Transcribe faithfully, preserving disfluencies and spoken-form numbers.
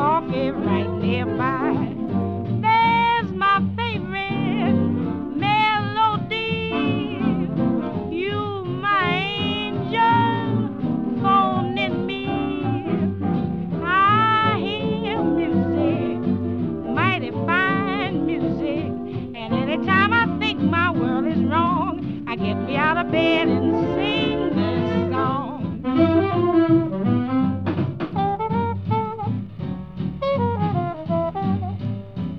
coffee right nearby. There's my favorite melody. You, my angel, phoning me. I hear music, mighty fine music, and anytime I think my world is wrong, I get me out of bed and